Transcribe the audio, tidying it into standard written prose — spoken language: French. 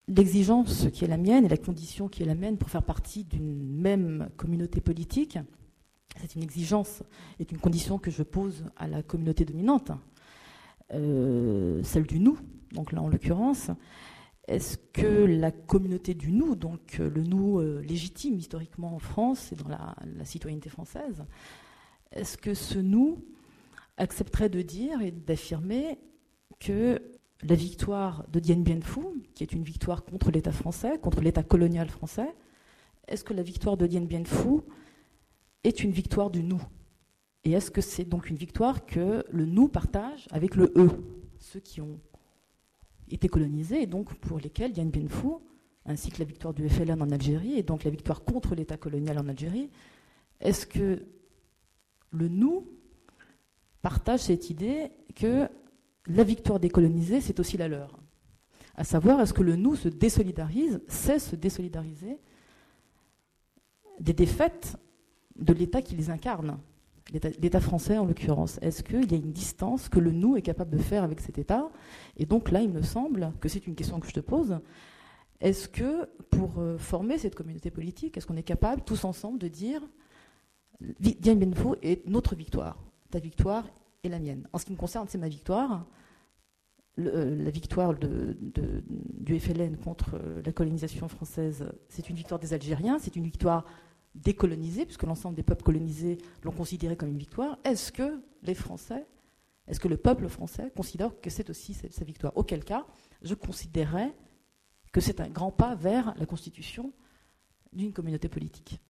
l'exigence qui est la mienne et la condition qui est la mienne pour faire partie d'une même communauté politique, c'est une exigence et une condition que je pose à la communauté dominante, celle du nous, donc là en l'occurrence. Est-ce que la communauté du nous, donc le nous légitime historiquement en France et dans la citoyenneté française, est-ce que ce nous accepterait de dire et d'affirmer que la victoire de Dien Bien Phu, qui est une victoire contre l'État français, contre l'État colonial français, est-ce que la victoire de Dien Bien Phu est une victoire du nous? Et est-ce que c'est donc une victoire que le nous partage avec le eux, ceux qui ont été colonisés et donc pour lesquels Dien Bien Phu, ainsi que la victoire du FLN en Algérie et donc la victoire contre l'État colonial en Algérie, est-ce que le nous partage cette idée que la victoire des colonisés, c'est aussi la leur? À savoir, est-ce que le nous se désolidarise, sait se désolidariser des défaites de l'État qui les incarne, l'État français en l'occurrence? Est-ce qu'il y a une distance que le nous est capable de faire avec cet État? Et donc là, il me semble que c'est une question que je te pose. Est-ce que pour former cette communauté politique, est-ce qu'on est capable tous ensemble de dire Dien Bien Phu est notre victoire, ta victoire est la mienne? En ce qui me concerne, c'est ma victoire. La victoire du FLN contre la colonisation française, c'est une victoire des Algériens, c'est une victoire décolonisée, puisque l'ensemble des peuples colonisés l'ont considéré comme une victoire. Est-ce que les Français, est-ce que le peuple français considère que c'est aussi sa victoire? Auquel cas, je considérerais que c'est un grand pas vers la constitution d'une communauté politique.